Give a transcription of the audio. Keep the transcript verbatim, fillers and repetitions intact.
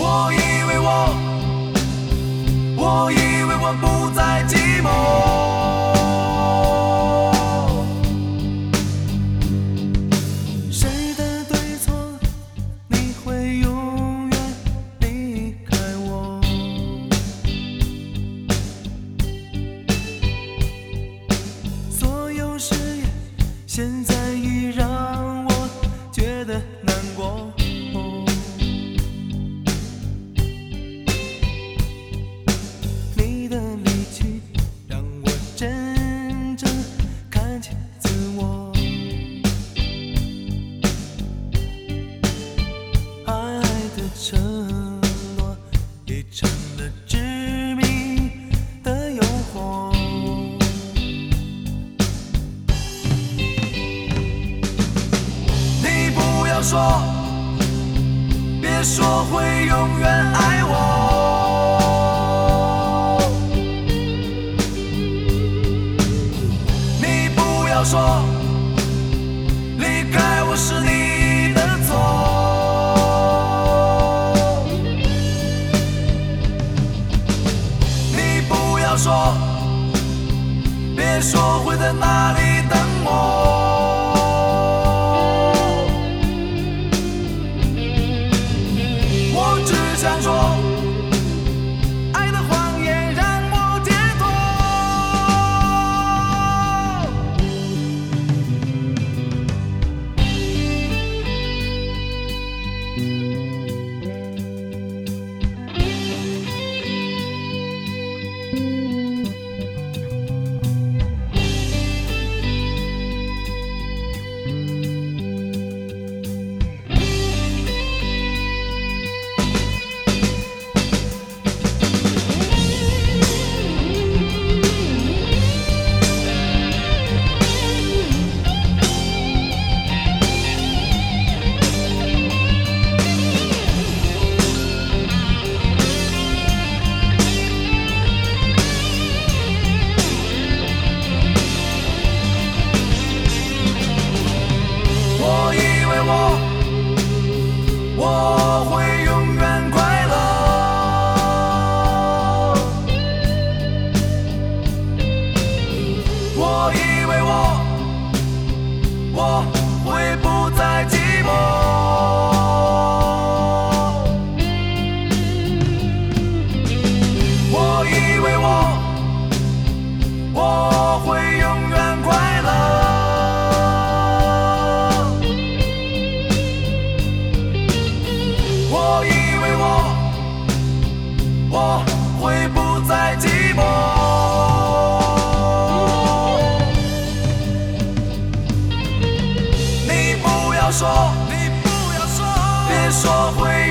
我以为我，我以为我不再寂寞。谁的对错，你会永远离开我？所有誓言，现在已让我觉得难过。你的离去让我真正看见自我，爱的承诺已成了致命的诱惑。你不要说，别说会永远爱我。要说离开我是你的错，你不要说，别说会在哪里等我。我只想说，爱的谎言让我解脱。我会永远快乐，我以为我，我会不再寂寞，我以为我，我会永远快乐。我以为我，我会不再寂寞。你不要说，你不要说，别说会